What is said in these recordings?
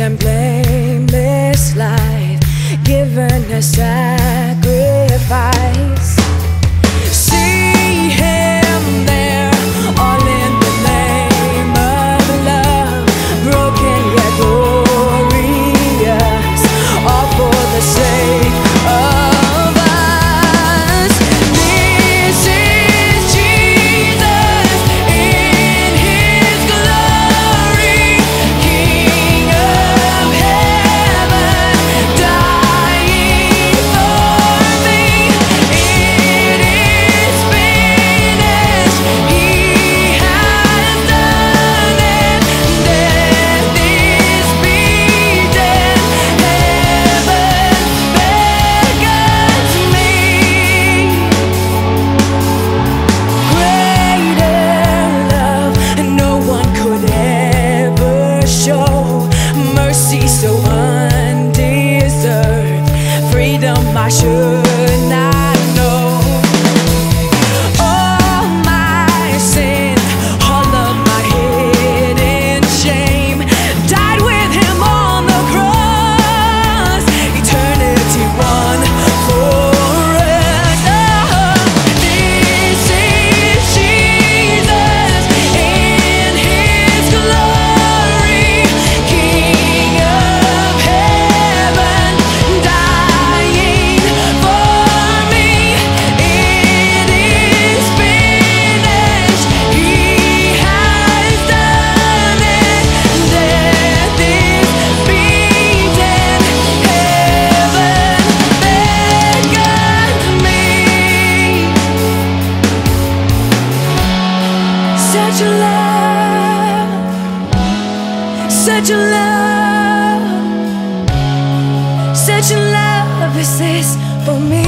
and blameless life, given a sacrifice. See him there, all in the name of love, broken yet glorious, all for the sake of us. This is Jesus in His glory, King of heaven, dying for me. It is finished. He has done it. Death is beaten. Heaven beckons me. Greater love no one could ever show. Mercy so undeserved. Freedom I should not know. All my sin, all of my hidden shame, died with Him on the cross. Eternity won for us. Oh, this is Jesus in His glory, King of heaven, dying for me. It is finished. He has done it. Death is beaten. Heaven beckons me. Such a love, such a love, such a love is this for me.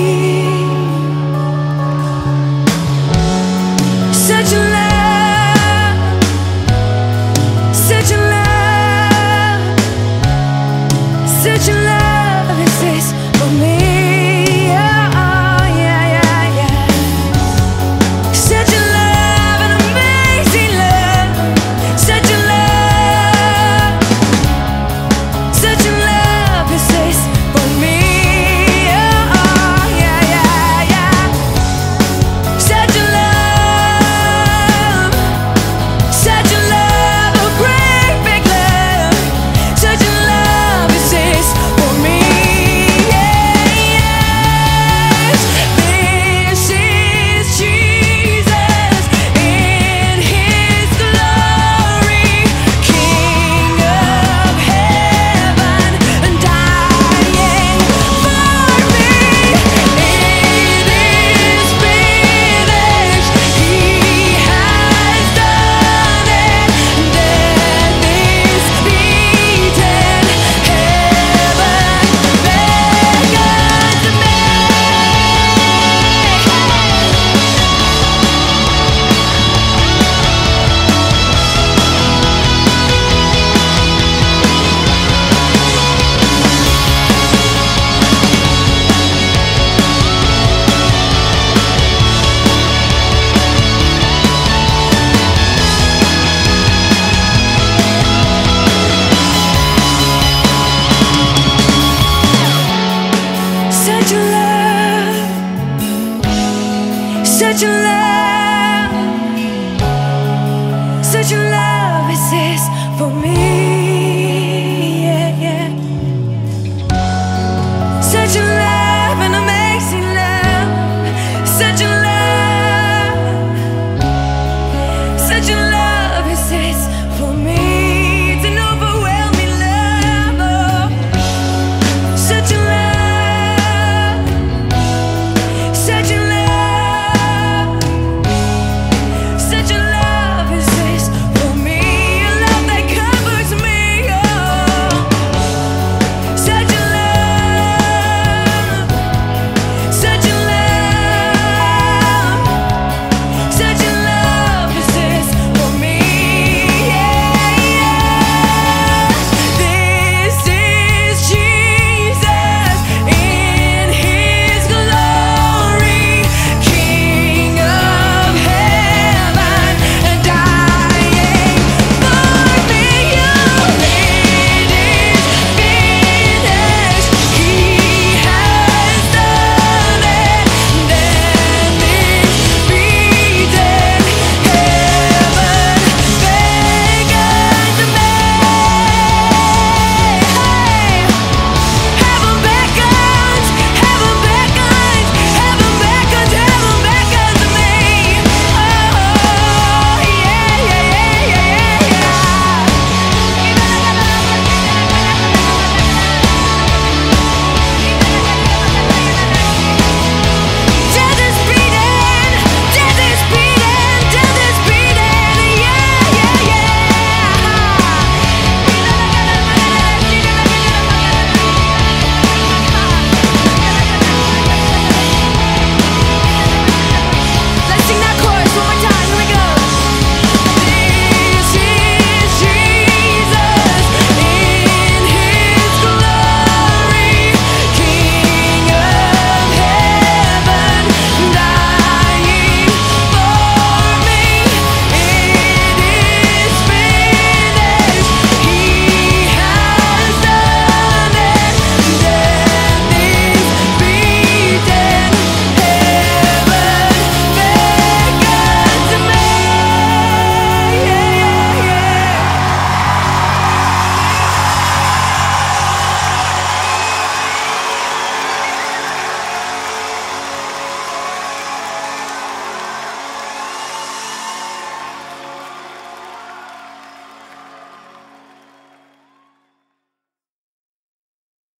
Such a love, such a love, such a love is this for me. Oh, yeah, yeah, yeah. Such a love, an amazing love. Such a love, such a love is this for me. Oh, yeah, yeah, yeah. Such a love, a great big love. Such a love is this for me. Yes, this is Jesus in His glory, King of heaven, dying for me. It is finished. He has done it. Death is beaten. Heaven beckons me. Such a love, such a love.